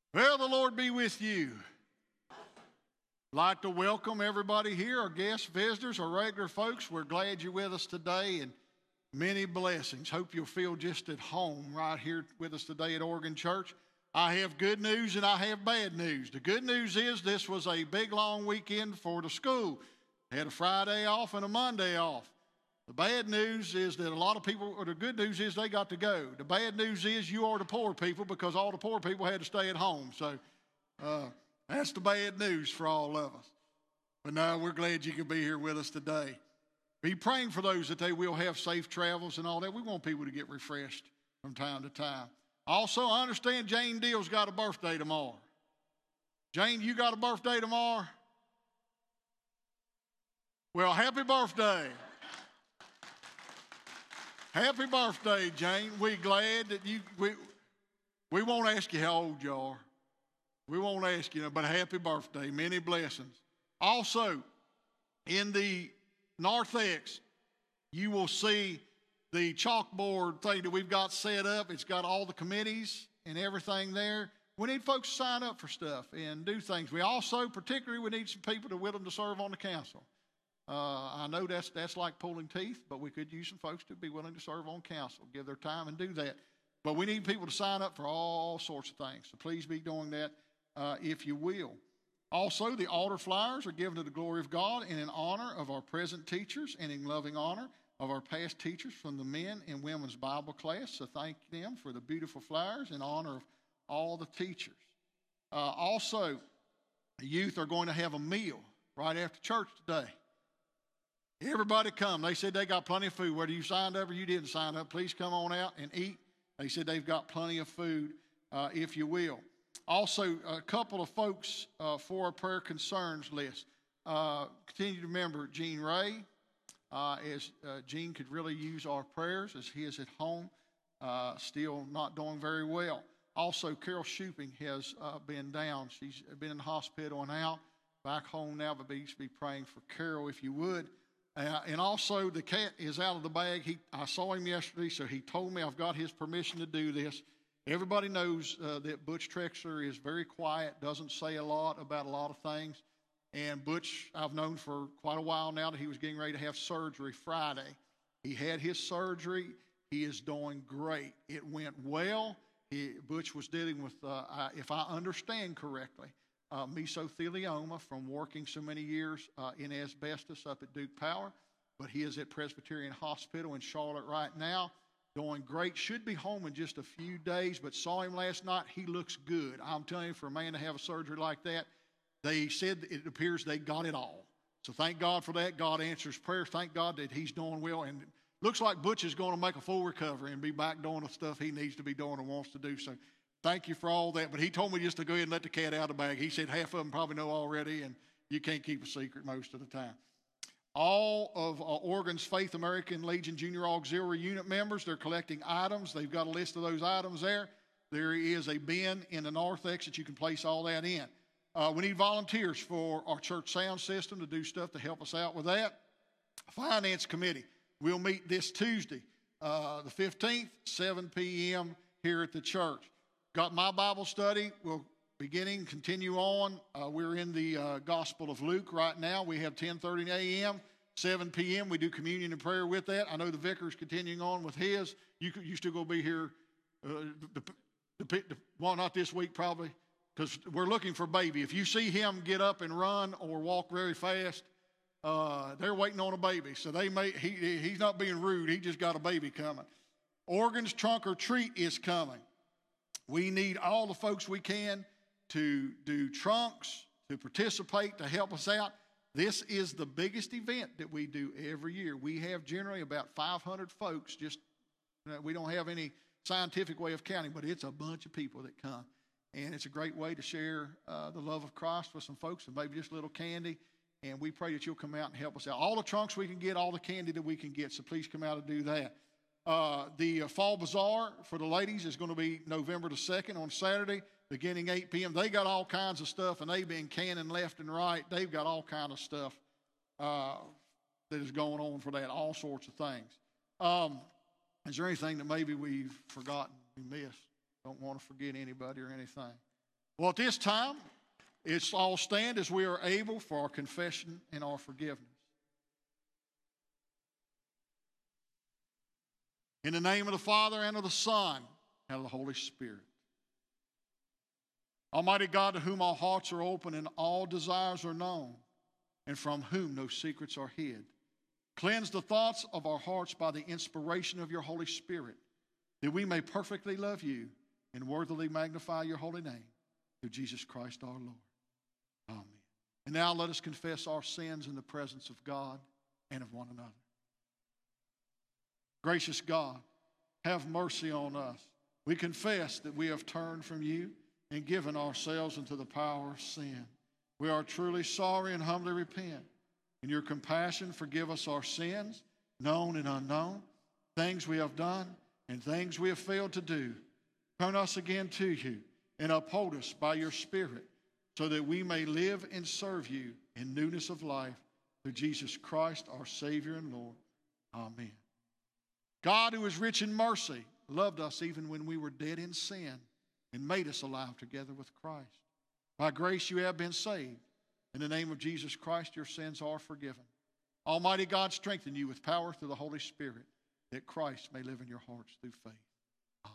Well, the Lord be with you. I'd like to welcome everybody here, our guests, visitors, our regular folks. We're glad you're with us today, and many blessings. Hope you'll feel just at home right here with us today at Oregon Church. I have good news and I have bad news. The good news is this was a big, long weekend for the school. They had a Friday off and a Monday off. The bad news is that a lot of people, or the good news is they got to go. The bad news is you are the poor people because all the poor people had to stay at home. So that's the bad news for all of us. But no, we're glad you can be here with us today. Be praying for those that they will have safe travels and all that. We want people to get refreshed from time to time. Also, I understand Jane Deal's got a birthday tomorrow. Jane, you got a birthday tomorrow? Well, happy birthday. Happy birthday, Jane. We're glad that we won't ask you how old you are. We won't ask you, but happy birthday. Many blessings. Also, in the narthex, you will see the chalkboard thing that we've got set up. It's got all the committees and everything there. We need folks to sign up for stuff and do things. We also, particularly, we need some people that are willing to serve on the council. I know that's like pulling teeth, but we could use some folks to be willing to serve on council, give their time and do that. But we need people to sign up for all sorts of things. So please be doing that if you will. Also, the altar flyers are given to the glory of God and in honor of our present teachers and in loving honor of our past teachers from the men and women's Bible class. So thank them for the beautiful flyers in honor of all the teachers. Also, the youth are going to have a meal right after church today. Everybody come. They said they got plenty of food. Whether you signed up or you didn't sign up, please come on out and eat. They said they've got plenty of food, if you will. Also, a couple of folks for our prayer concerns list. Continue to remember Gene Ray, as Gene could really use our prayers as he is at home, still not doing very well. Also, Carol Shuping has been down. She's been in the hospital and out, back home now, but please be praying for Carol if you would. And also, the cat is out of the bag. I saw him yesterday, so he told me I've got his permission to do this. Everybody knows that Butch Trexler is very quiet, doesn't say a lot about a lot of things. And Butch, I've known for quite a while now that he was getting ready to have surgery Friday. He had his surgery. He is doing great. It went well. Butch was dealing with, if I understand correctly, mesothelioma from working so many years in asbestos up at Duke Power. But he is at Presbyterian Hospital in Charlotte right now, doing great. Should be home in just a few days, but saw him last night. He looks good. I'm telling you, for a man to have a surgery like that, they said it appears they got it all. So thank God for that. God answers prayers. Thank God that he's doing well. And it looks like Butch is going to make a full recovery and be back doing the stuff he needs to be doing and wants to do. So thank you for all that. But he told me just to go ahead and let the cat out of the bag. He said half of them probably know already, and you can't keep a secret most of the time. All of Oregon's Faith American Legion Junior Auxiliary Unit members, they're collecting items. They've got a list of those items there. There is a bin in the narthex that you can place all that in. We need volunteers for our church sound system to do stuff to help us out with that. Finance Committee, we'll meet this Tuesday, the 15th, 7 p.m. here at the church. Got my Bible study. We'll continue on. We're in the Gospel of Luke right now. We have 10:30 a.m., 7 p.m. We do communion and prayer with that. I know the vicar's continuing on with his. You still going to be here, well, not this week probably, because we're looking for baby. If you see him get up and run or walk very fast, they're waiting on a baby. So he's not being rude. He just got a baby coming. Oregon's Trunk or Treat is coming. We need all the folks we can to do trunks, to participate, to help us out. This is the biggest event that we do every year. We have generally about 500 folks. We don't have any scientific way of counting, but it's a bunch of people that come. And it's a great way to share the love of Christ with some folks and maybe just a little candy. And we pray that you'll come out and help us out. All the trunks we can get, all the candy that we can get. So please come out and do that. The Fall Bazaar for the ladies is going to be November the 2nd on Saturday, beginning 8 p.m. They got all kinds of stuff, and they've been canning left and right. They've got all kinds of stuff that is going on for that, all sorts of things. Is there anything that maybe we've forgotten, we missed? Don't want to forget anybody or anything. Well, at this time, it's all stand as we are able for our confession and our forgiveness. In the name of the Father, and of the Son, and of the Holy Spirit. Almighty God, to whom all hearts are open and all desires are known, and from whom no secrets are hid, cleanse the thoughts of our hearts by the inspiration of your Holy Spirit, that we may perfectly love you and worthily magnify your holy name, through Jesus Christ our Lord. Amen. And now let us confess our sins in the presence of God and of one another. Gracious God, have mercy on us. We confess that we have turned from you and given ourselves into the power of sin. We are truly sorry and humbly repent. In your compassion, forgive us our sins, known and unknown, things we have done and things we have failed to do. Turn us again to you and uphold us by your Spirit, so that we may live and serve you in newness of life, through Jesus Christ, our Savior and Lord. Amen. God, who is rich in mercy, loved us even when we were dead in sin and made us alive together with Christ. By grace you have been saved. In the name of Jesus Christ, your sins are forgiven. Almighty God, strengthen you with power through the Holy Spirit, that Christ may live in your hearts through faith. Amen.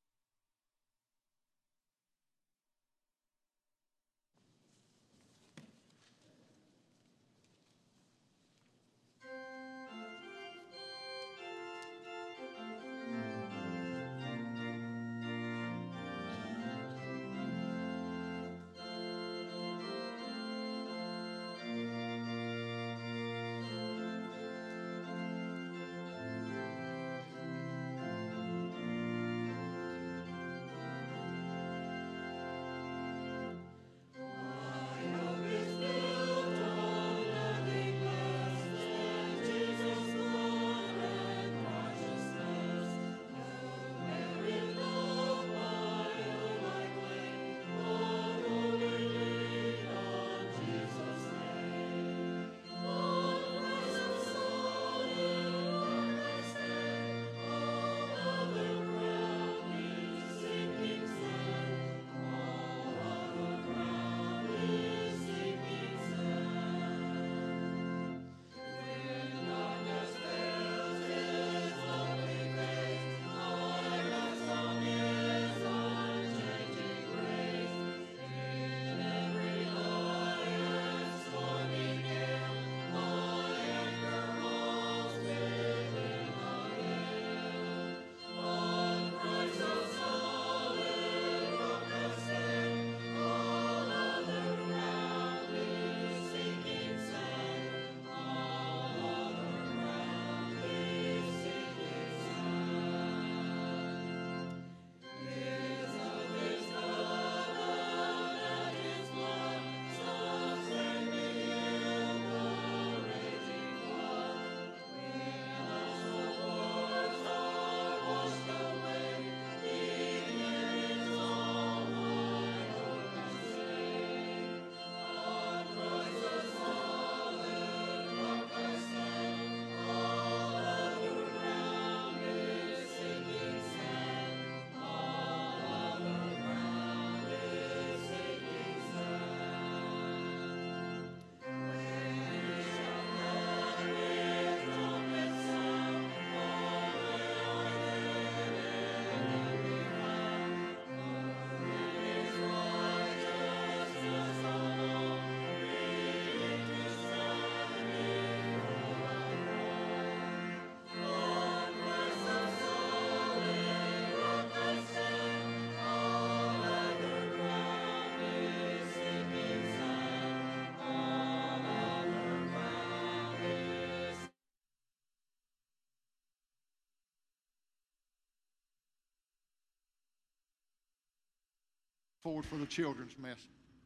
Forward for the children's message.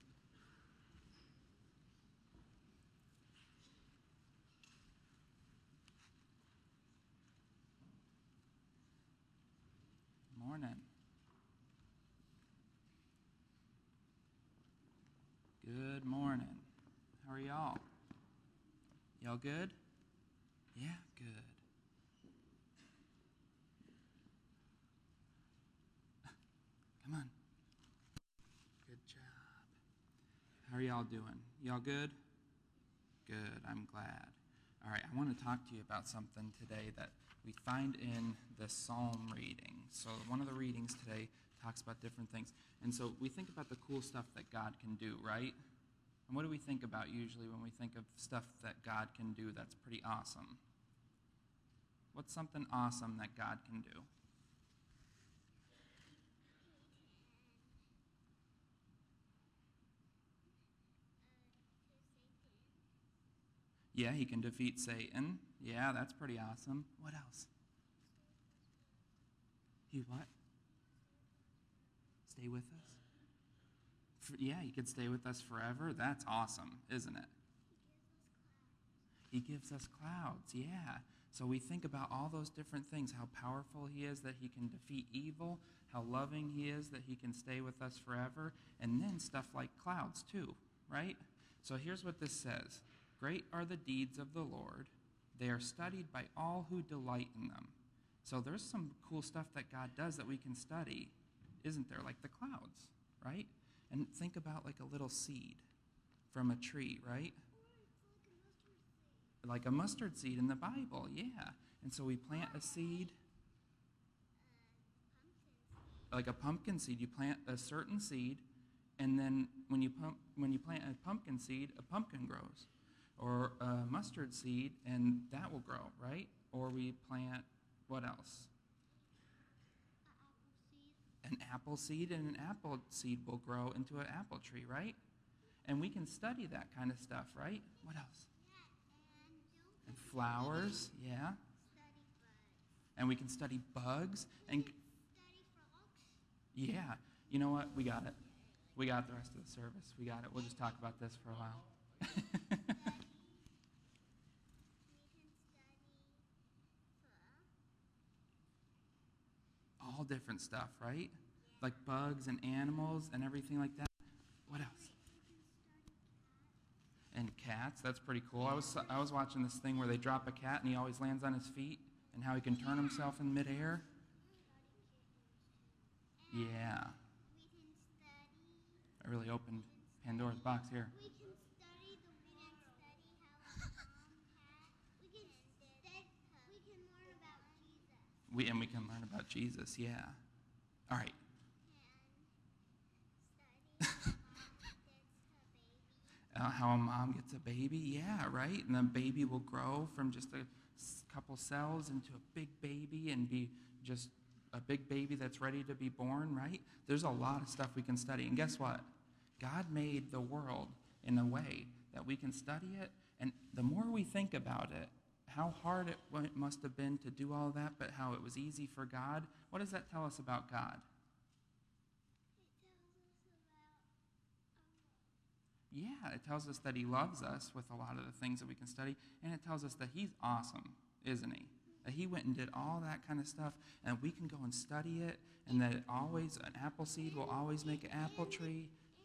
Morning. Good morning. How are y'all? Y'all good? Yeah, good. Come on. Good job. are y'all doing? Y'all good? Good, I'm glad. All right, I want to talk to you about something today that we find in the psalm reading. So one of the readings today talks about different things. And so we think about the cool stuff that God can do, right? And what do we think about usually when we think of stuff that God can do that's pretty awesome? What's something awesome that God can do? Yeah, he can defeat Satan. Yeah, that's pretty awesome. What else? He what? Stay with us? Yeah, he could stay with us forever. That's awesome, isn't it? He gives us clouds, yeah. So we think about all those different things, how powerful he is that he can defeat evil, how loving he is that he can stay with us forever, and then stuff like clouds too, right? So here's what this says. Great are the deeds of the Lord. They are studied by all who delight in them. So there's some cool stuff that God does that we can study, isn't there? Like the clouds, right? And think about like a little seed from a tree, right? Like a mustard seed in the Bible, yeah. And so we plant a seed, like a pumpkin seed. You plant a certain seed, and then when you plant a pumpkin seed, a pumpkin grows. Or a mustard seed, and that will grow, right? Or we plant, what else? An apple seed, and an apple seed will grow into an apple tree, right? And we can study that kind of stuff, right? What else? And flowers, yeah. And we can study bugs. And yeah, you know what? We got it. We got the rest of the service. We got it. We'll just talk about this for a while. All different stuff, right? Like bugs and animals and everything like that. What else? And cats, that's pretty cool. I was watching this thing where they drop a cat and he always lands on his feet and how he can turn himself in midair. Yeah. I really opened Pandora's box here. We can learn about Jesus, yeah. All right. How a mom gets a baby, yeah, right? And the baby will grow from just a couple cells into a big baby and be just a big baby that's ready to be born, right? There's a lot of stuff we can study. And guess what? God made the world in a way that we can study it. And the more we think about it, how hard it must have been to do all that, but how it was easy for God, what does that tell us about God? Yeah, it tells us that he loves us with a lot of the things that we can study, and it tells us that he's awesome, isn't he? That he went and did all that kind of stuff, and we can go and study it, and that an apple seed will always make an apple tree.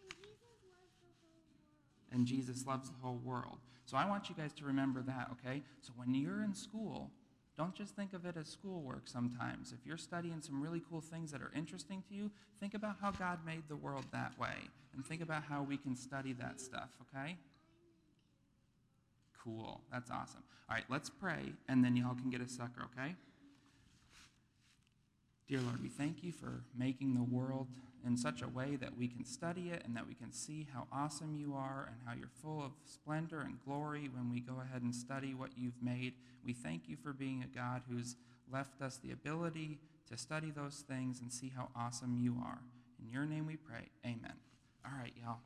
And Jesus loves the whole world. So I want you guys to remember that, okay? So when you're in school, don't just think of it as schoolwork sometimes. If you're studying some really cool things that are interesting to you, think about how God made the world that way. And think about how we can study that stuff, okay? Cool. That's awesome. All right, let's pray, and then y'all can get a sucker, okay? Dear Lord, we thank you for making the world in such a way that we can study it and that we can see how awesome you are and how you're full of splendor and glory when we go ahead and study what you've made. We thank you for being a God who's left us the ability to study those things and see how awesome you are. In your name we pray. Amen. All right, y'all.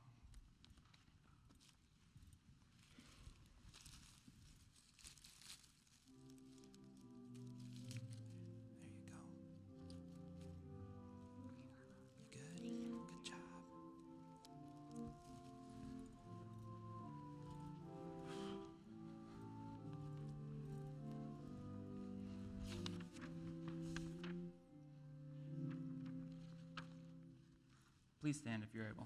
Please stand if you're able.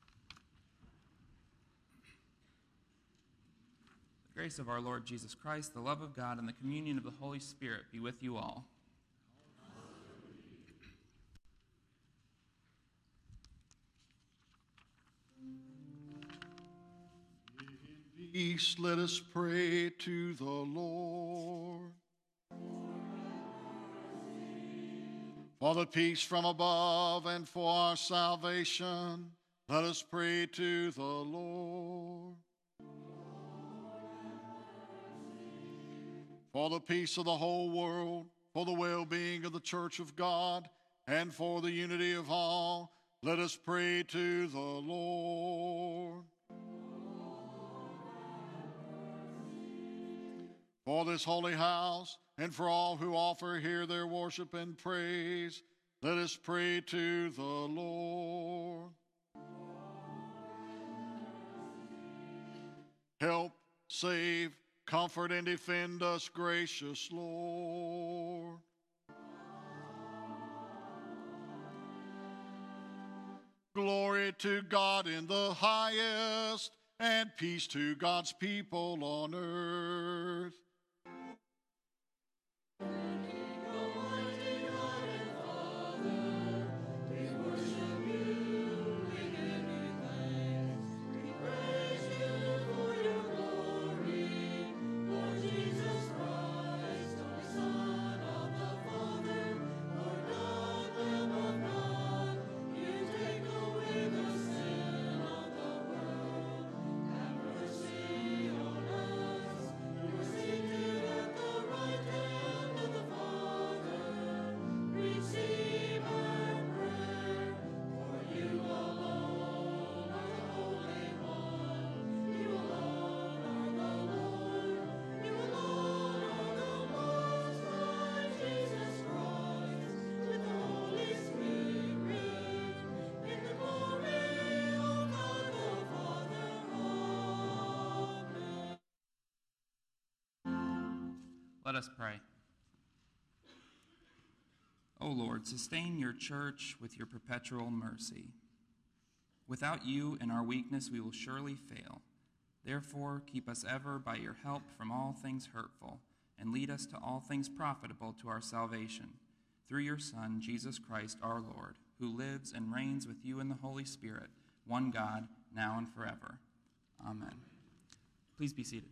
The grace of our Lord Jesus Christ, the love of God, and the communion of the Holy Spirit be with you all. peace, let us pray to the Lord. For the peace from above and for our salvation, let us pray to the Lord. For the peace of the whole world, for the well-being of the church of God, and for the unity of all, let us pray to the Lord. For this holy house, and for all who offer here their worship and praise, let us pray to the Lord. Help, save, comfort, and defend us, gracious Lord. Glory to God in the highest, and peace to God's people on earth. Let us pray. O Lord, sustain your church with your perpetual mercy. Without you, in our weakness, we will surely fail. Therefore, keep us ever by your help from all things hurtful, and lead us to all things profitable to our salvation. Through your Son, Jesus Christ, our Lord, who lives and reigns with you in the Holy Spirit, one God, now and forever. Amen. Please be seated.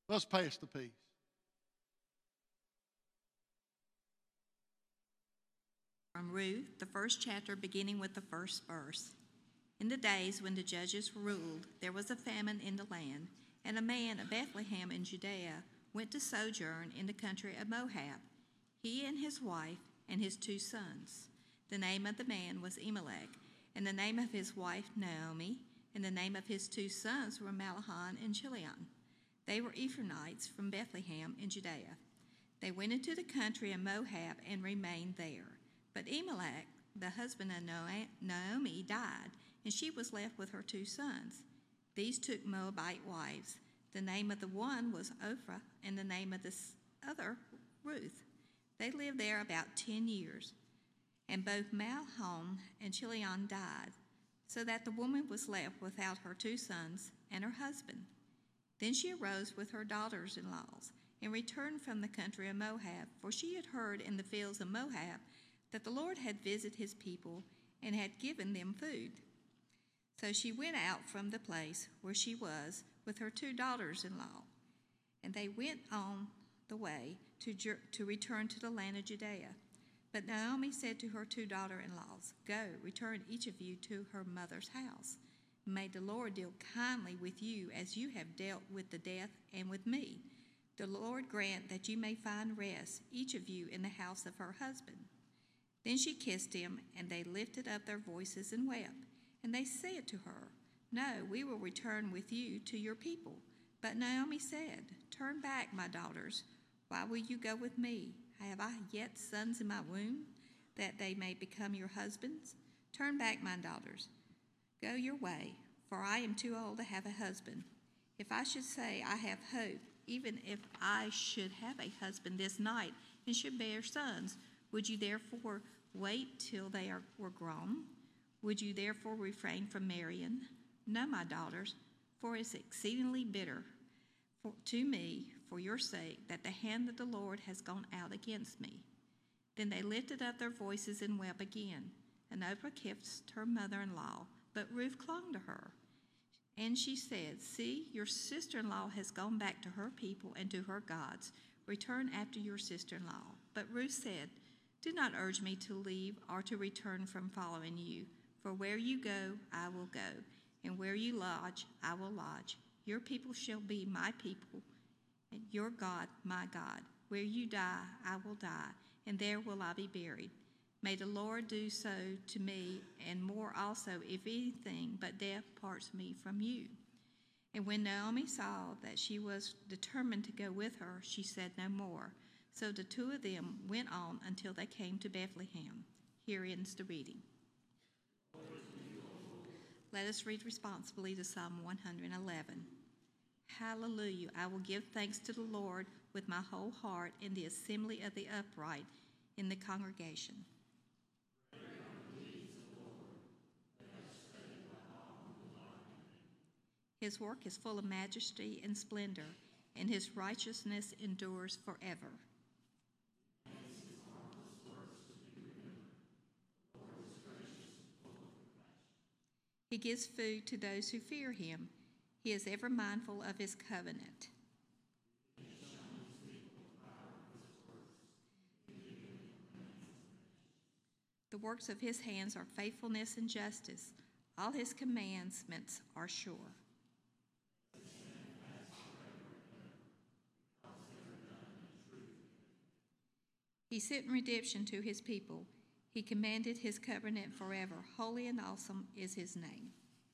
Let's pass the peace. From Ruth, the first chapter, beginning with the first verse. In the days when the judges ruled, there was a famine in the land, and a man of Bethlehem in Judea went to sojourn in the country of Moab, he and his wife and his 2 sons. The name of the man was Elimelech, and the name of his wife Naomi, and the name of his 2 sons were Mahlon and Chilion. They were Ephraimites from Bethlehem in Judea. They went into the country of Moab and remained there. But Elimelech, the husband of Naomi, died, and she was left with her 2 sons. These took Moabite wives. The name of the one was Ophrah, and the name of the other Ruth. They lived there about 10 years. And both Mahlon and Chilion died, so that the woman was left without her 2 sons and her husband. Then she arose with her daughters-in-laws and returned from the country of Moab, for she had heard in the fields of Moab that the Lord had visited his people and had given them food. So she went out from the place where she was with her 2 daughters-in-law, and they went on the way to return to the land of Judea. But Naomi said to her 2 daughter-in-laws, "Go, return each of you to her mother's house. May the Lord deal kindly with you as you have dealt with the death and with me. The Lord grant that you may find rest, each of you in the house of her husband." Then she kissed him, and they lifted up their voices and wept. And they said to her, "No, we will return with you to your people." But Naomi said, "Turn back, my daughters. Why will you go with me? Have I yet sons in my womb, that they may become your husbands? Turn back, my daughters. Go your way, for I am too old to have a husband. If I should say I have hope, even if I should have a husband this night and should bear sons, would you therefore wait till they were grown? Would you therefore refrain from marrying? No, my daughters, for it is exceedingly bitter to me for your sake that the hand of the Lord has gone out against me." Then they lifted up their voices and wept again. And Oprah kissed her mother-in-law, but Ruth clung to her. And she said, "See, your sister-in-law has gone back to her people and to her gods. Return after your sister-in-law." But Ruth said, "Do not urge me to leave or to return from following you. For where you go, I will go, and where you lodge, I will lodge. Your people shall be my people, and your God, my God. Where you die, I will die, and there will I be buried. May the Lord do so to me, and more also, if anything but death parts me from you." And when Naomi saw that she was determined to go with her, she said no more. So the 2 of them went on until they came to Bethlehem. Here ends the reading. Let us read responsibly to Psalm 111. Hallelujah! I will give thanks to the Lord with my whole heart in the assembly of the upright in the congregation. His work is full of majesty and splendor, and his righteousness endures forever. He gives food to those who fear him. He is ever mindful of his covenant. The works of his hands are faithfulness and justice. All his commandments are sure. He sent redemption to his people. He commanded his covenant forever. Holy and awesome is his name.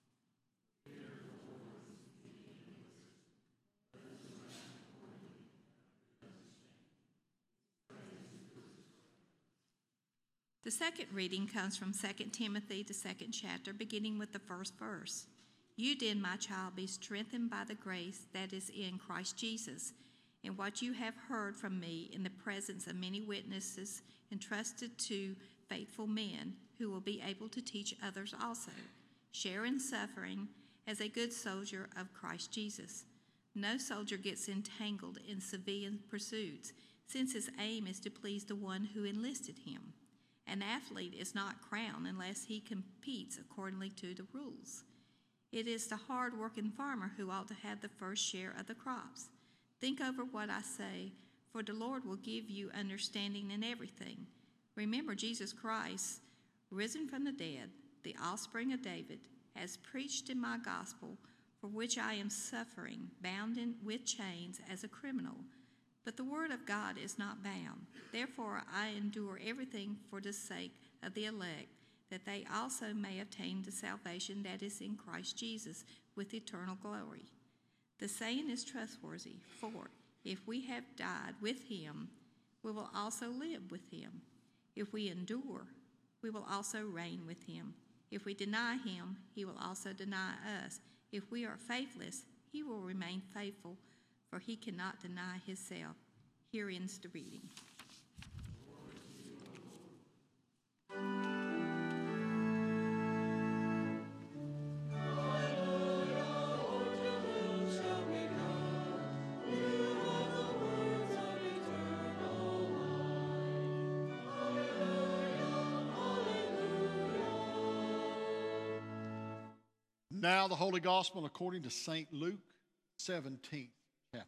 The second reading comes from 2 Timothy, the 2nd chapter, beginning with the first verse. "You then, my child, be strengthened by the grace that is in Christ Jesus. And what you have heard from me in the presence of many witnesses, entrusted to faithful men who will be able to teach others also. Share in suffering as a good soldier of Christ Jesus. No soldier gets entangled in civilian pursuits, since his aim is to please the one who enlisted him. An athlete is not crowned unless he competes accordingly to the rules. It is the hard-working farmer who ought to have the first share of the crops. Think over what I say, for the Lord will give you understanding in everything. Remember Jesus Christ, risen from the dead, the offspring of David, has preached in my gospel, for which I am suffering, bound with chains as a criminal. But the word of God is not bound. Therefore I endure everything for the sake of the elect, that they also may obtain the salvation that is in Christ Jesus with eternal glory. The saying is trustworthy, for if we have died with him, we will also live with him. If we endure, we will also reign with him. If we deny him, he will also deny us. If we are faithless, he will remain faithful, for he cannot deny himself. Here ends the reading. Now the Holy Gospel according to St. Luke, 17th chapter.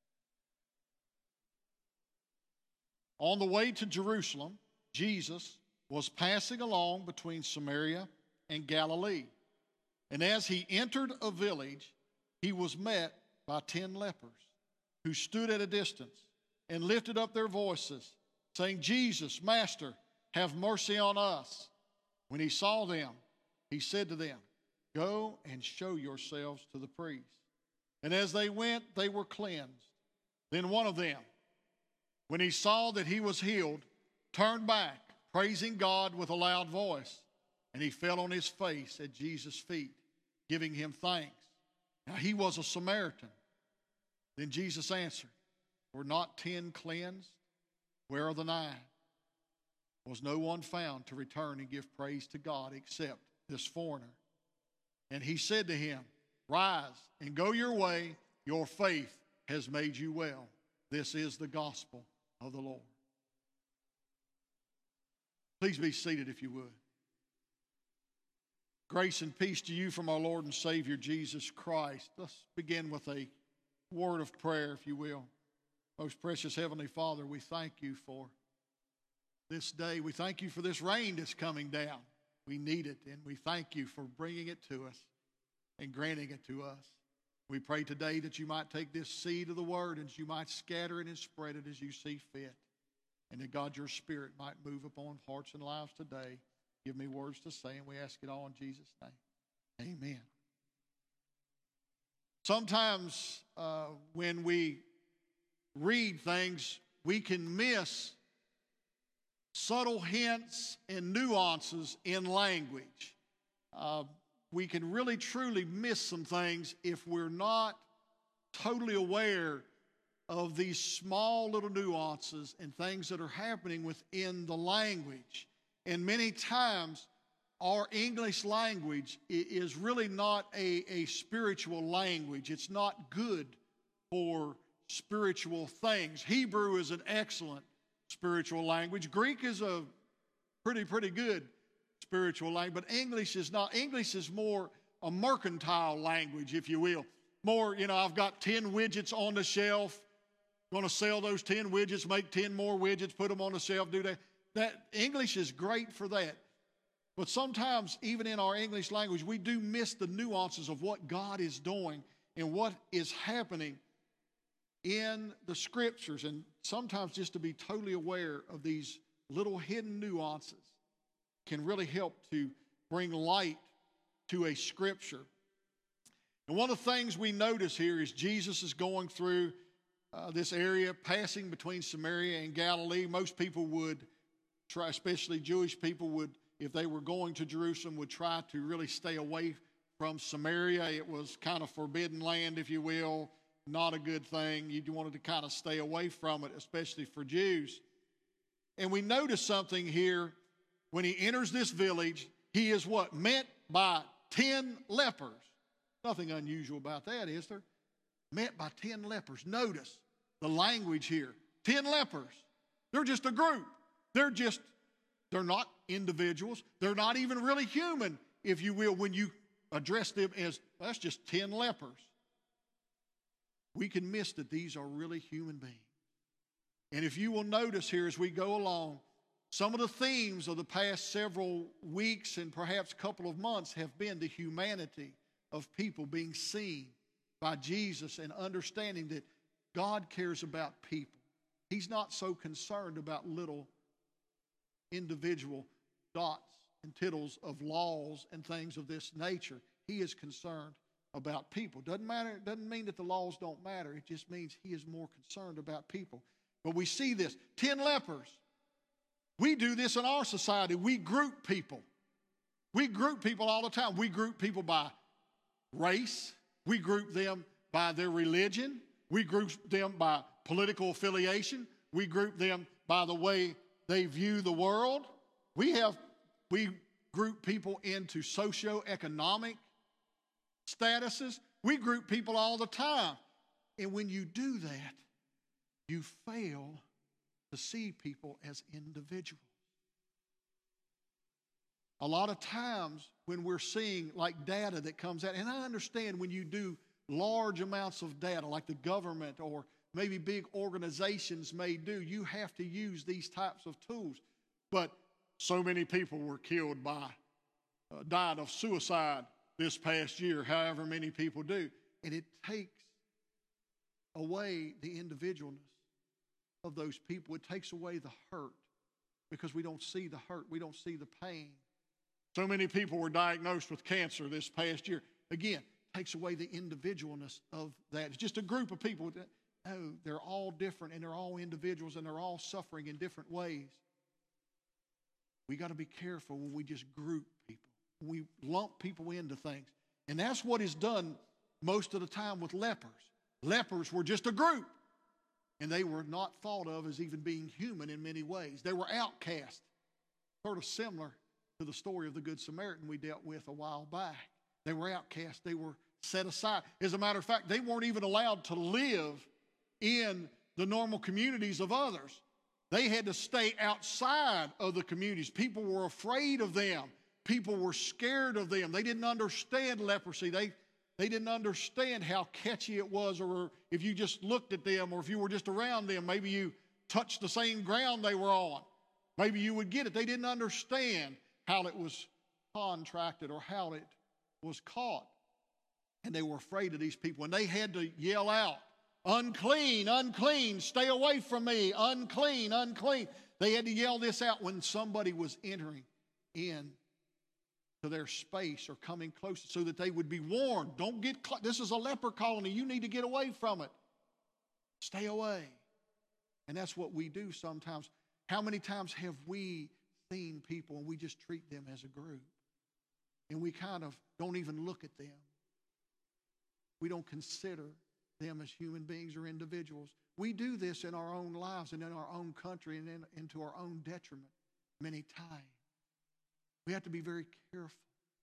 On the way to Jerusalem, Jesus was passing along between Samaria and Galilee. And as he entered a village, he was met by 10 lepers who stood at a distance and lifted up their voices, saying, Jesus, Master, have mercy on us. When he saw them, he said to them, Go and show yourselves to the priest. And as they went, they were cleansed. Then one of them, when he saw that he was healed, turned back, praising God with a loud voice. And he fell on his face at Jesus' feet, giving him thanks. Now he was a Samaritan. Then Jesus answered, Were not 10 cleansed? Where are the 9? Was no one found to return and give praise to God except this foreigner? And he said to him, Rise and go your way. Your faith has made you well. This is the gospel of the Lord. Please be seated if you would. Grace and peace to you from our Lord and Savior Jesus Christ. Let's begin with a word of prayer, if you will. Most precious Heavenly Father, we thank you for this day. We thank you for this rain that's coming down. We need it, and we thank you for bringing it to us and granting it to us. We pray today that you might take this seed of the word and you might scatter it and spread it as you see fit. And that God, your Spirit might move upon hearts and lives today. Give me words to say, and we ask it all in Jesus' name. Amen. Sometimes when we read things, we can miss subtle hints and nuances in language. We can really, truly miss some things if we're not totally aware of these small little nuances and things that are happening within the language. And many times, our English language is really not a spiritual language. It's not good for spiritual things. Hebrew is an excellent spiritual language. Greek is a pretty good spiritual language, but English is not. English is more a mercantile language, if you will. More, I've got 10 widgets on the shelf, going to sell those 10 widgets, make 10 more widgets, put them on the shelf, do that. That English is great for that. But sometimes, even in our English language, we do miss the nuances of what God is doing and what is happening in the Scriptures. And sometimes just to be totally aware of these little hidden nuances can really help to bring light to a Scripture. And one of the things we notice here is Jesus is going through this area, passing between Samaria and Galilee. Most people would try, especially Jewish people would, if they were going to Jerusalem, would try to really stay away from Samaria. It was kind of forbidden land, if you will, not a good thing. You wanted to kind of stay away from it, especially for Jews. And we notice something here. When he enters this village, he is what? Met by 10 lepers. Nothing unusual about that, is there? Met by 10 lepers. Notice the language here. 10 lepers. They're just a group. They're not individuals. They're not even really human, if you will, when you address them as, that's just 10 lepers. we can miss that these are really human beings. And if you will notice here as we go along, some of the themes of the past several weeks and perhaps couple of months have been the humanity of people being seen by Jesus and understanding that God cares about people. He's not so concerned about little individual dots and tittles of laws and things of this nature. He is concerned about people. Doesn't mean that the laws don't matter. It just means he is more concerned about people. But we see this. 10 lepers. We do this in our society. We group people. We group people all the time. We group people by race. We group them by their religion. We group them by political affiliation. We group them by the way they view the world. We group people into socioeconomic statuses. We group people all the time. And when you do that, you fail to see people as individuals. A lot of times when we're seeing like data that comes out, and I understand when you do large amounts of data like the government or maybe big organizations may do, you have to use these types of tools. But so many people were killed died of suicide this past year, however many people do. And it takes away the individualness of those people. It takes away the hurt because we don't see the hurt. We don't see the pain. So many people were diagnosed with cancer this past year. Again, takes away the individualness of that. It's just a group of people. No, they're all different and they're all individuals and they're all suffering in different ways. We got to be careful when we just group people. We lump people into things. And that's what is done most of the time with lepers. Lepers were just a group. And they were not thought of as even being human in many ways. They were outcast. Sort of similar to the story of the Good Samaritan we dealt with a while back. They were outcast. They were set aside. As a matter of fact, they weren't even allowed to live in the normal communities of others. They had to stay outside of the communities. People were afraid of them. People were scared of them. They didn't understand leprosy. They didn't understand how catchy it was, or if you just looked at them, or if you were just around them, maybe you touched the same ground they were on. Maybe you would get it. They didn't understand how it was contracted or how it was caught. And they were afraid of these people. And they had to yell out, "Unclean, unclean, stay away from me, unclean, unclean." They had to yell this out when somebody was entering in to their space or coming close so that they would be warned. Don't get close. This is a leper colony. You need to get away from it. Stay away. And that's what we do sometimes. How many times have we seen people and we just treat them as a group? And we kind of don't even look at them. We don't consider them as human beings or individuals. We do this in our own lives and in our own country and into our own detriment many times. We have to be very careful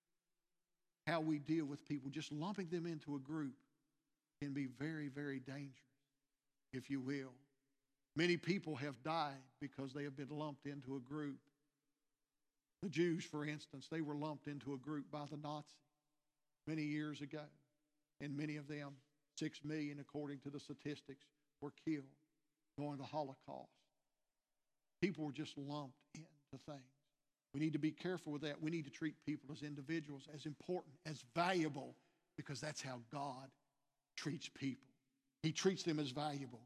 how we deal with people. Just lumping them into a group can be very, very dangerous, if you will. Many people have died because they have been lumped into a group. The Jews, for instance, they were lumped into a group by the Nazis many years ago. And many of them, 6 million according to the statistics, were killed during the Holocaust. People were just lumped into things. We need to be careful with that. We need to treat people as individuals, as important, as valuable, because that's how God treats people. He treats them as valuable.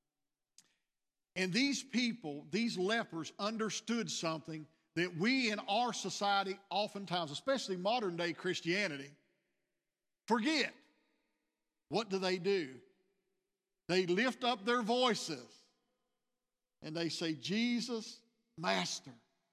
And these people, these lepers, understood something that we in our society oftentimes, especially modern day Christianity, forget. What do? They lift up their voices and they say, "Jesus, Master,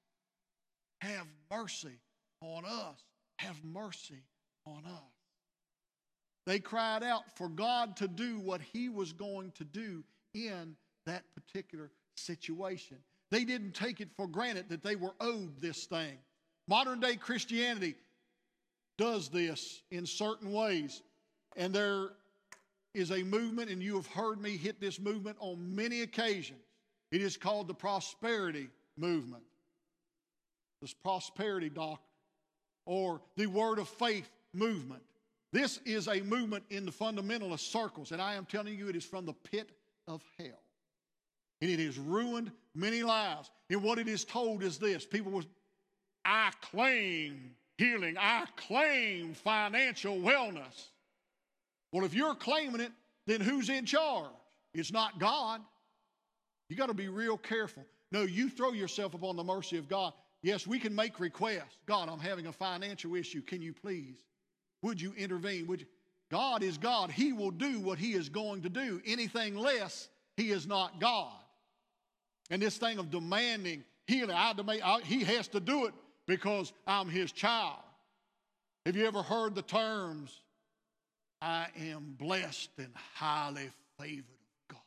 have mercy on us. Have mercy on us." They cried out for God to do what he was going to do in that particular situation. They didn't take it for granted that they were owed this thing. Modern day Christianity does this in certain ways. And there is a movement, and you have heard me hit this movement on many occasions. It is called the prosperity movement. This prosperity doctrine, or the word of faith movement. This is a movement in the fundamentalist circles, and I am telling you, it is from the pit of hell. And it has ruined many lives. And what it is told is this. People will, I claim healing. I claim financial wellness. Well, if you're claiming it, then who's in charge? It's not God. You got to be real careful. No, you throw yourself upon the mercy of God. Yes, we can make requests. God, I'm having a financial issue. Can you please? Would you intervene? Would you? God is God. He will do what He is going to do. Anything less, He is not God. And this thing of demanding healing, He has to do it because I'm His child. Have you ever heard the terms, I am blessed and highly favored of God?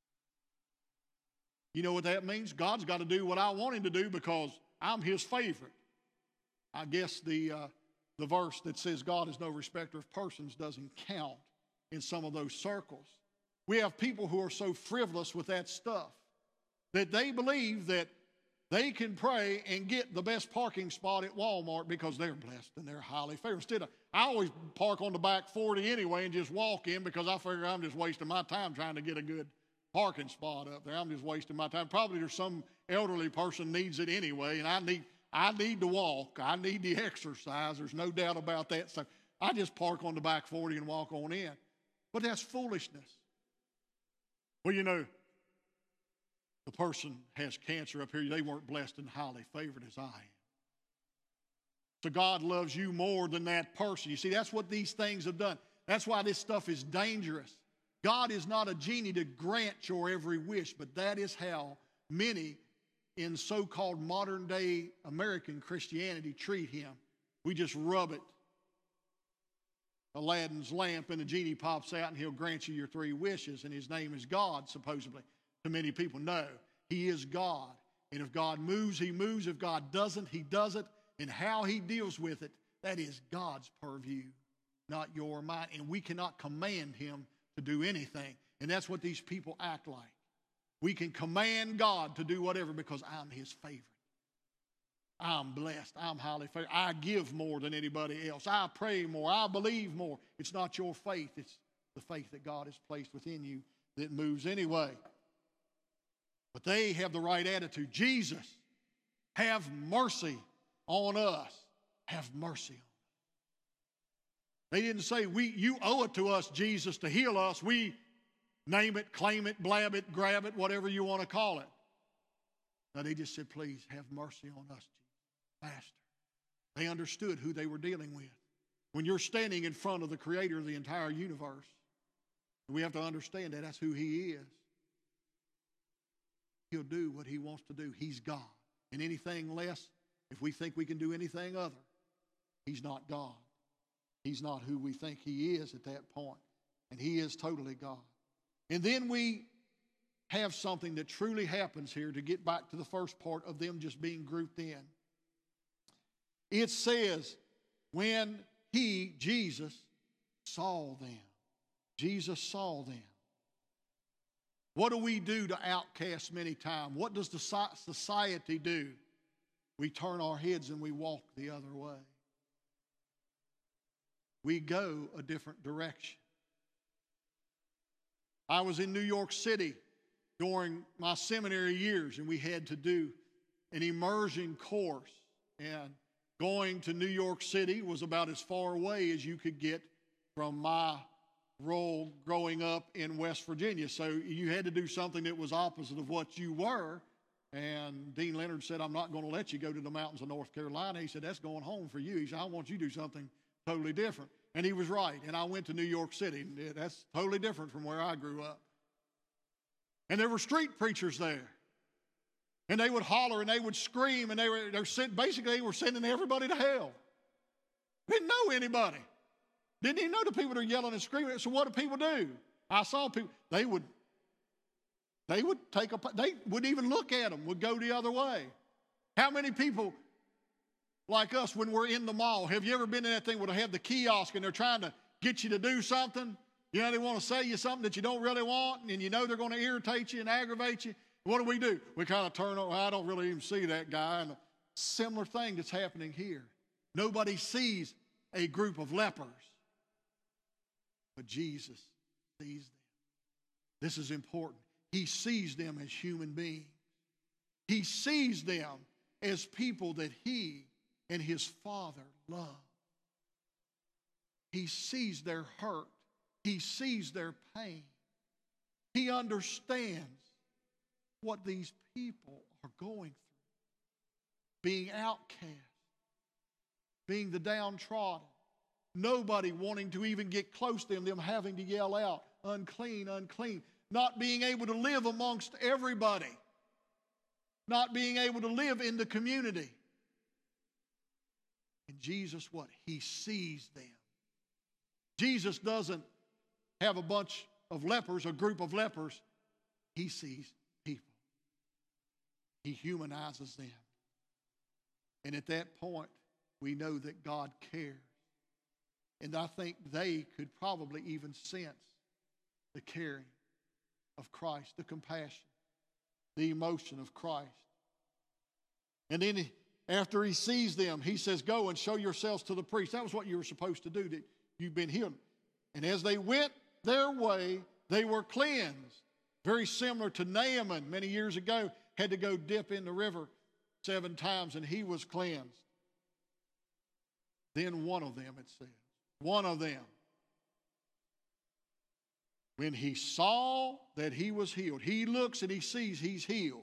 You know what that means? God's got to do what I want Him to do because I'm His favorite. I guess the verse that says God is no respecter of persons doesn't count in some of those circles. We have people who are so frivolous with that stuff that they believe that they can pray and get the best parking spot at Walmart because they're blessed and they're highly favored. Instead of, I always park on the back 40 anyway and just walk in because I figure I'm just wasting my time trying to get a good parking spot up there. I'm just wasting my time. Probably there's some elderly person needs it anyway, and I need to walk. I need the exercise. There's no doubt about that. So I just park on the back 40 and walk on in. But that's foolishness. Well, you know, the person has cancer up here. They weren't blessed and highly favored as I am. So God loves you more than that person. You see, that's what these things have done. That's why this stuff is dangerous. God is not a genie to grant your every wish, but that is how many in so-called modern-day American Christianity treat Him. We just rub it. Aladdin's lamp, and the genie pops out, and He'll grant you your 3 wishes, and His name is God, supposedly. To many people, no. He is God. And if God moves, He moves. If God doesn't, He doesn't. And how He deals with it, that is God's purview, not your or mine. And we cannot command Him to do anything. And that's what these people act like. We can command God to do whatever because I'm His favorite. I'm blessed. I'm highly favored. I give more than anybody else. I pray more. I believe more. It's not your faith. It's the faith that God has placed within you that moves anyway. But they have the right attitude. Jesus, have mercy on us. Have mercy on us. They didn't say, you owe it to us, Jesus, to heal us. We name it, claim it, blab it, grab it, whatever you want to call it. No, they just said, please have mercy on us, Jesus. Master. They understood who they were dealing with. When you're standing in front of the Creator of the entire universe, we have to understand that that's who He is. He'll do what He wants to do. He's God. And anything less, if we think we can do anything other, He's not God. He's not who we think He is at that point. And He is totally God. And then we have something that truly happens here to get back to the first part of them just being grouped in. It says, when He, Jesus, saw them. Jesus saw them. What do we do to outcast many times? What does the society do? We turn our heads and we walk the other way. We go a different direction. I was in New York City during my seminary years, and we had to do an immersion course. And going to New York City was about as far away as you could get from my role growing up in West Virginia. So you had to do something that was opposite of what you were. And Dean Leonard said, I'm not going to let you go to the mountains of North Carolina. He said, that's going home for you. He said, I want you to do something totally different. And he was right. And I went to New York City. That's totally different from where I grew up. And there were street preachers there. And they would holler and they would scream, and they were sending everybody to hell. Didn't know anybody. Didn't even know the people that are yelling and screaming. So what do people do? I saw people, they wouldn't even look at them, would go the other way. How many people like us, when we're in the mall, have you ever been in that thing where they have the kiosk and they're trying to get you to do something? You know, they want to sell you something that you don't really want, and you know they're going to irritate you and aggravate you. What do? We kind of turn over. I don't really even see that guy. And a similar thing that's happening here. Nobody sees a group of lepers. But Jesus sees them. This is important. He sees them as human beings. He sees them as people that he and his Father love. He sees their hurt. He sees their pain. He understands what these people are going through. Being outcast, being the downtrodden, nobody wanting to even get close to them having to yell out, unclean, unclean, not being able to live amongst everybody, not being able to live in the community. And Jesus, what? He sees them. Jesus doesn't have a bunch of lepers, a group of lepers. He sees people. He humanizes them. And at that point, we know that God cares. And I think they could probably even sense the caring of Christ, the compassion, the emotion of Christ. And then after he sees them, he says, go and show yourselves to the priest. That was what you were supposed to do, that you've been healed. And as they went their way, they were cleansed. Very similar to Naaman many years ago, had to go dip in the river 7 times and he was cleansed. Then one of them, it says, one of them, when he saw that he was healed, he looks and he sees he's healed,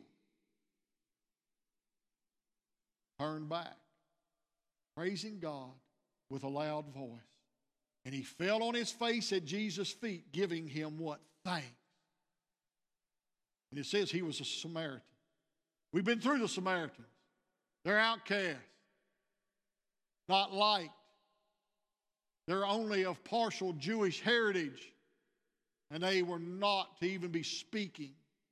turned back, praising God with a loud voice. And he fell on his face at Jesus' feet, giving him what? Thanks. And it says he was a Samaritan. We've been through the Samaritans. They're outcasts, not liked. They're only of partial Jewish heritage, and they were not to even be speaking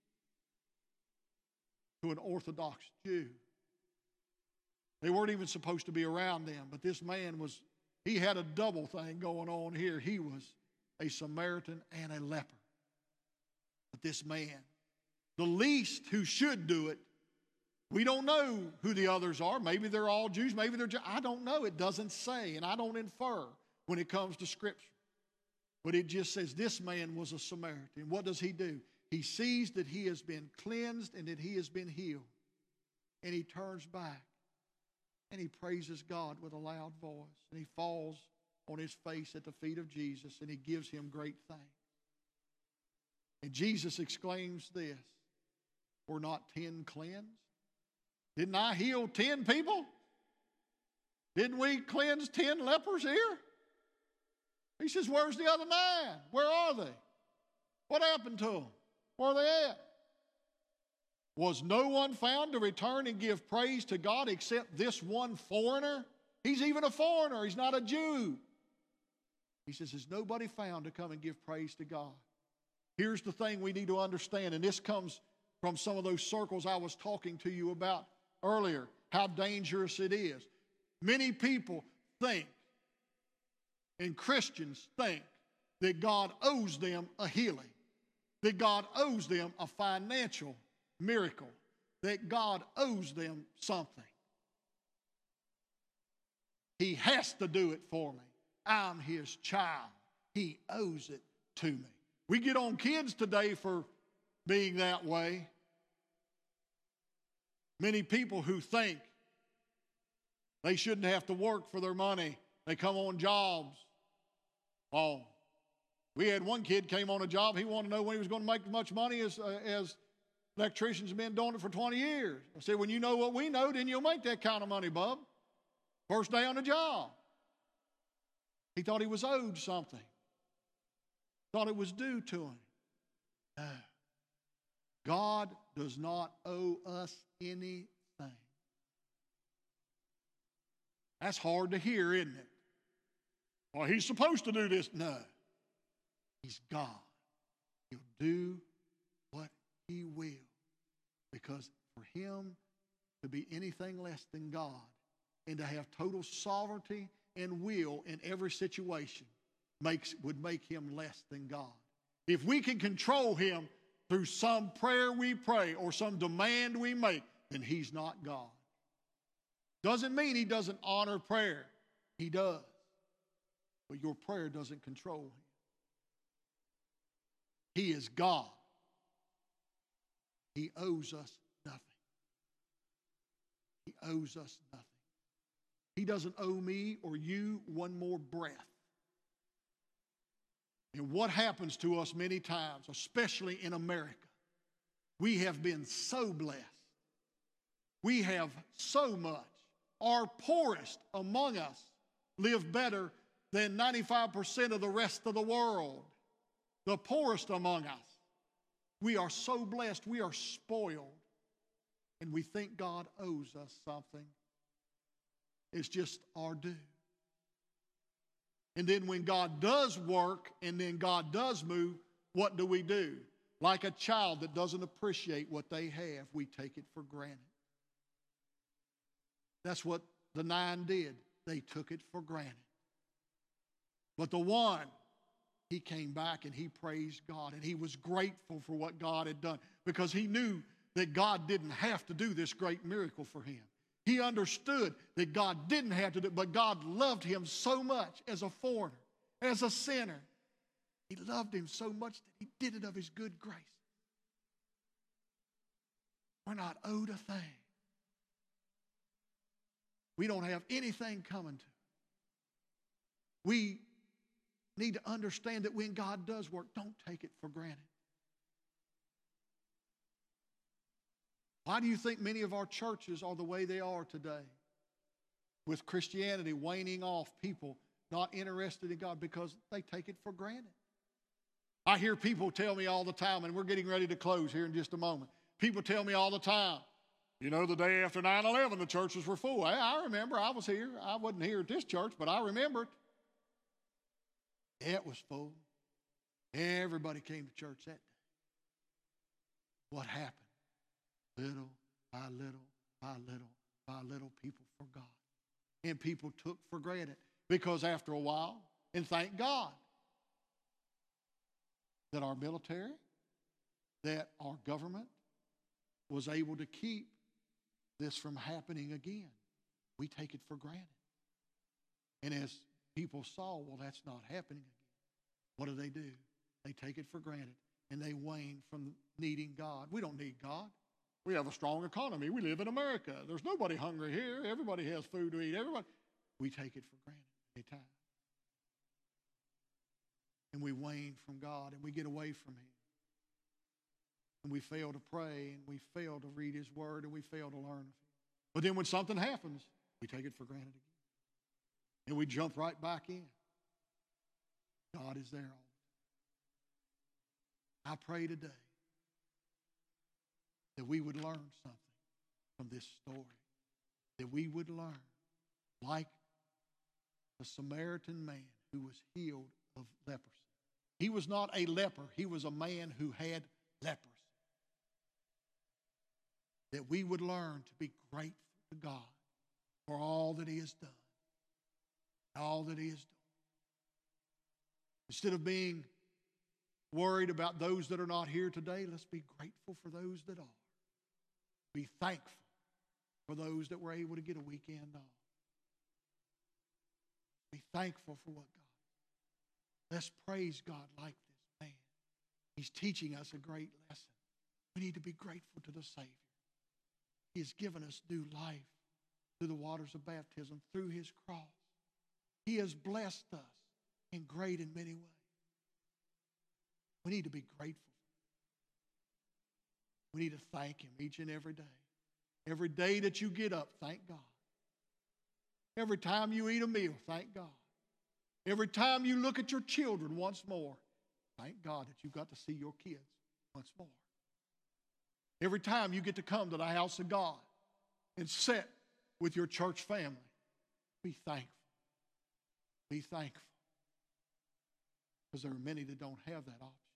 to an Orthodox Jew. They weren't even supposed to be around them, but this man was, he had a double thing going on here. He was a Samaritan and a leper. But this man, the least who should do it, we don't know who the others are. Maybe they're all Jews, maybe they're I don't know. It doesn't say, and I don't infer when it comes to Scripture. But it just says this man was a Samaritan. What does he do? He sees that he has been cleansed and that he has been healed. And he turns back and he praises God with a loud voice. And he falls on his face at the feet of Jesus and he gives him great thanks. And Jesus exclaims this, were not 10 cleansed? Didn't I heal 10 people? Didn't we cleanse 10 lepers here? He says, where's the other 9? Where are they? What happened to them? Where are they at? Was no one found to return and give praise to God except this one foreigner? He's even a foreigner. He's not a Jew. He says, there's nobody found to come and give praise to God. Here's the thing we need to understand, and this comes from some of those circles I was talking to you about earlier, how dangerous it is. Many people think, and Christians think, that God owes them a healing, that God owes them a financial miracle, that God owes them something. He has to do it for me. I'm his child. He owes it to me. We get on kids today for being that way. Many people who think they shouldn't have to work for their money, they come on jobs. Oh, we had one kid came on a job. He wanted to know when he was going to make as much money as electricians have been doing it for 20 years. I said, when you know what we know, then you'll make that kind of money, bub. First day on the job. He thought he was owed something. Thought it was due to him. No. God does not owe us anything. That's hard to hear, isn't it? Well, he's supposed to do this. No. He's God. He'll do what he will. Because for him to be anything less than God and to have total sovereignty and will in every situation would make him less than God. If we can control him through some prayer we pray or some demand we make, then he's not God. Doesn't mean he doesn't honor prayer. He does. But your prayer doesn't control him. He is God. He owes us nothing. He owes us nothing. He doesn't owe me or you one more breath. And what happens to us many times, especially in America, we have been so blessed. We have so much. Our poorest among us live better than 95% of the rest of the world. The poorest among us. We are so blessed. We are spoiled. And we think God owes us something. It's just our due. And then when God does work and then God does move, what do? Like a child that doesn't appreciate what they have, we take it for granted. That's what the 9 did. They took it for granted. But the one, he came back and he praised God and he was grateful for what God had done because he knew that God didn't have to do this great miracle for him. He understood that God didn't have to do it, but God loved him so much as a foreigner, as a sinner. He loved him so much that he did it of his good grace. We're not owed a thing. We don't have anything coming to us. We need to understand that when God does work, don't take it for granted. Why do you think many of our churches are the way they are today? With Christianity waning off, people not interested in God because they take it for granted. I hear people tell me all the time, and we're getting ready to close here in just a moment. People tell me all the time, you know, the day after 9/11, the churches were full. I remember, I was here. I wasn't here at this church, but I remember it. It was full. Everybody came to church that day. What happened? Little by little by little by little, people forgot. And people took for granted. Because after a while, and thank God that our military, that our government was able to keep this from happening again. We take it for granted. And as people saw, well, that's not happening again. What do? They take it for granted, and they wane from needing God. We don't need God. We have a strong economy. We live in America. There's nobody hungry here. Everybody has food to eat. We take it for granted every time. And we wane from God, and we get away from Him. And we fail to pray, and we fail to read His Word, and we fail to learn of Him. But then when something happens, we take it for granted again. And we jump right back in. God is there all the time. I pray today that we would learn something from this story. That we would learn, like the Samaritan man who was healed of leprosy. He was not a leper. He was a man who had leprosy. That we would learn to be grateful to God for all that He has done. All that He has done. Instead of being worried about those that are not here today, let's be grateful for those that are. Be thankful for those that were able to get a weekend off. Be thankful for what God. Let's praise God like this man. He's teaching us a great lesson. We need to be grateful to the Savior. He has given us new life through the waters of baptism, through His cross. He has blessed us in great and many ways. We need to be grateful. We need to thank Him each and every day. Every day that you get up, thank God. Every time you eat a meal, thank God. Every time you look at your children once more, thank God that you got to see your kids once more. Every time you get to come to the house of God and sit with your church family, be thankful. Be thankful. Because there are many that don't have that option.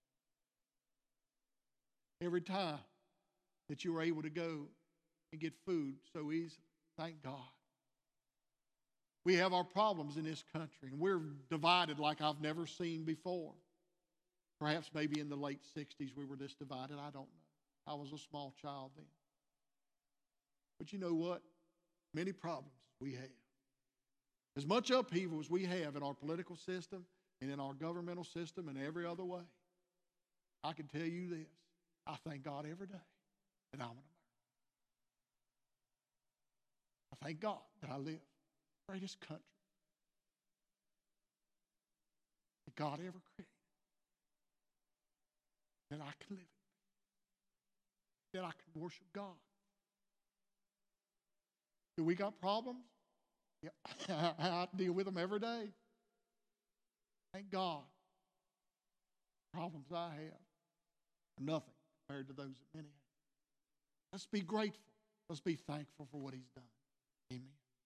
Every time that you were able to go and get food so easily, thank God. We have our problems in this country, and we're divided like I've never seen before. Perhaps maybe in the late 60s we were this divided. I don't know. I was a small child then. But you know what? Many problems we have. As much upheaval as we have in our political system and in our governmental system and every other way, I can tell you this. I thank God every day that I'm an American. I thank God that I live in the greatest country that God ever created, that I can live in, that I can worship God. Do we got problems? Yeah, I deal with them every day. Thank God. Problems I have are nothing compared to those that many have. Let's be grateful. Let's be thankful for what He's done. Amen.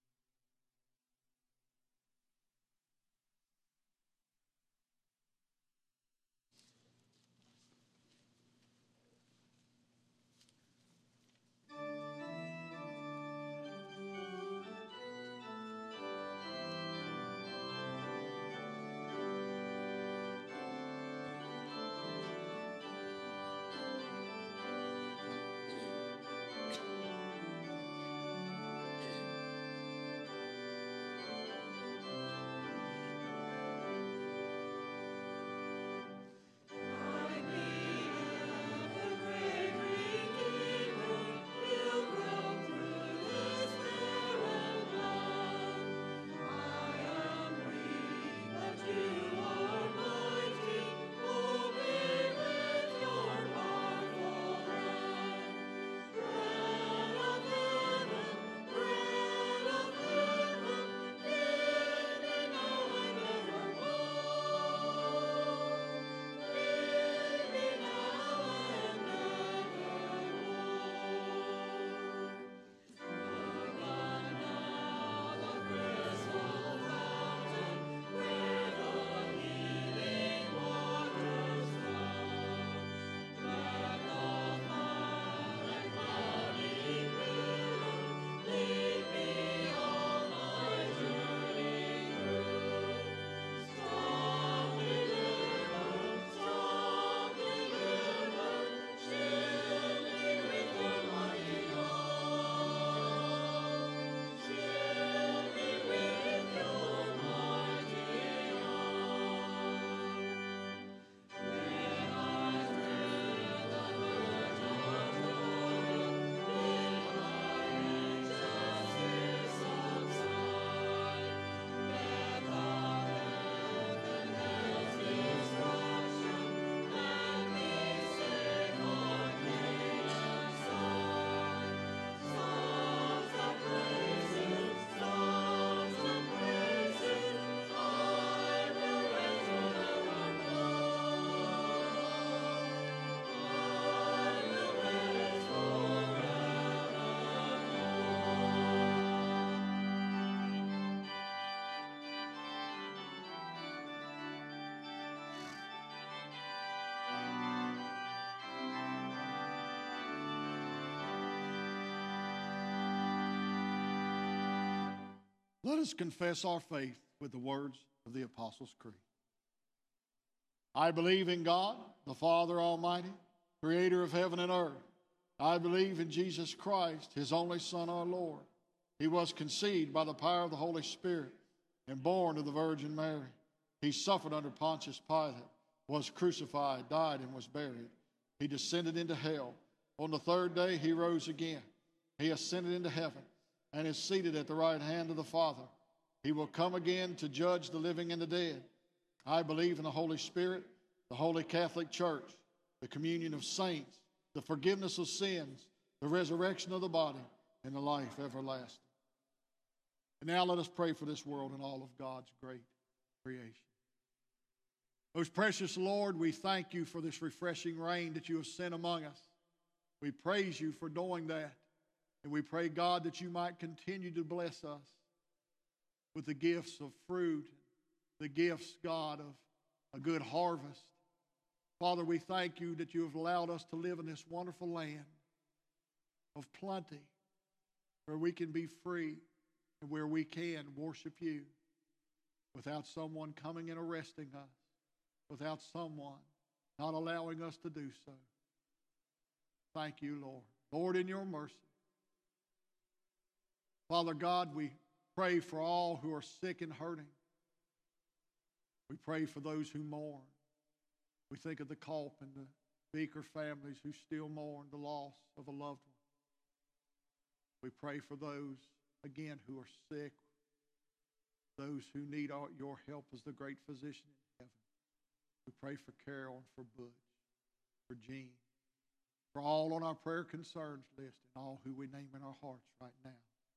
Let us confess our faith with the words of the Apostles' Creed. I believe in God, the Father Almighty, creator of heaven and earth. I believe in Jesus Christ, His only Son, our Lord. He was conceived by the power of the Holy Spirit and born of the Virgin Mary. He suffered under Pontius Pilate, was crucified, died, and was buried. He descended into hell. On the third day, He rose again. He ascended into heaven and is seated at the right hand of the Father. He will come again to judge the living and the dead. I believe in the Holy Spirit, the Holy Catholic Church, the communion of saints, the forgiveness of sins, the resurrection of the body, and the life everlasting. And now let us pray for this world and all of God's great creation. Most precious Lord, we thank You for this refreshing rain that You have sent among us. We praise You for doing that. And we pray, God, that You might continue to bless us with the gifts of fruit, the gifts, God, of a good harvest. Father, we thank You that You have allowed us to live in this wonderful land of plenty, where we can be free and where we can worship You without someone coming and arresting us, without someone not allowing us to do so. Thank You, Lord. Lord, in Your mercy. Father God, we pray for all who are sick and hurting. We pray for those who mourn. We think of the cough and the Beaker families who still mourn the loss of a loved one. We pray for those, again, who are sick, those who need your help as the great physician in heaven. We pray for Carol and for Butch, for Jean, for all on our prayer concerns list and all who we name in our hearts right now.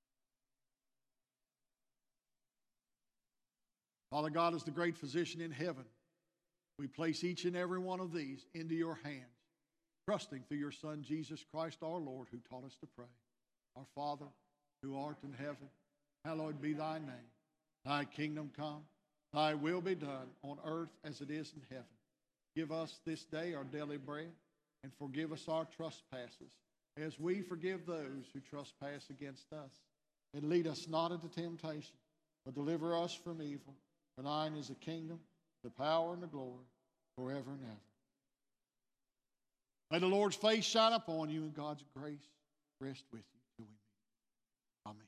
Father God, as the great physician in heaven, we place each and every one of these into your hands, trusting through your Son, Jesus Christ our Lord, who taught us to pray. Our Father, who art in heaven, hallowed be thy name. Thy kingdom come, thy will be done on earth as it is in heaven. Give us this day our daily bread, and forgive us our trespasses, as we forgive those who trespass against us. And lead us not into temptation, but deliver us from evil. For thine is the kingdom, the power, and the glory, forever and ever. May the Lord's face shine upon you, and God's grace rest with you till we meet. Amen.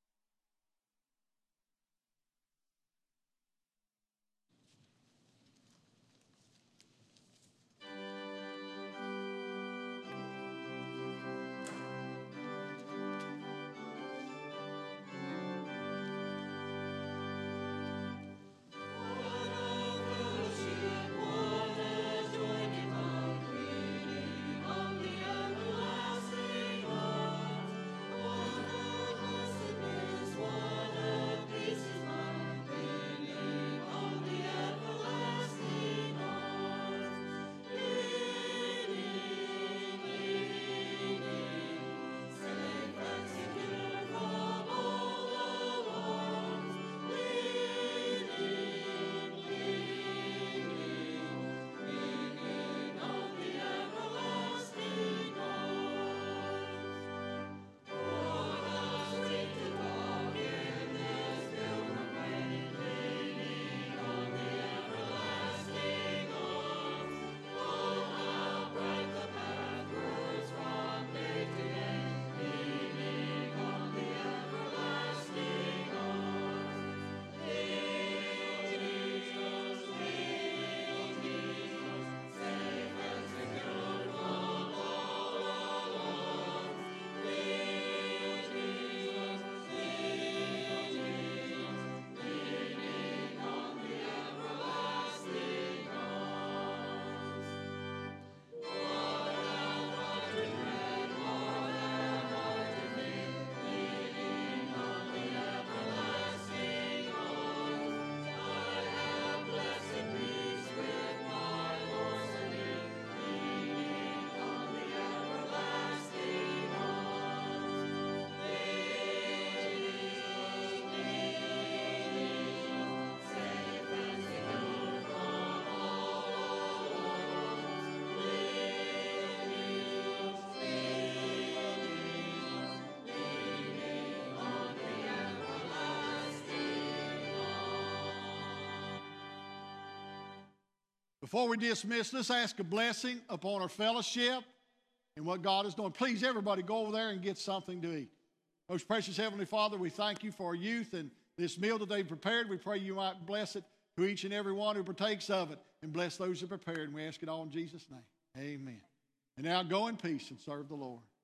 Before we dismiss, let's ask a blessing upon our fellowship and what God is doing. Please, everybody, go over there and get something to eat. Most precious Heavenly Father, we thank you for our youth and this meal that they've prepared. We pray you might bless it to each and every one who partakes of it, and bless those who prepared. And we ask it all in Jesus' name. Amen. And now go in peace and serve the Lord.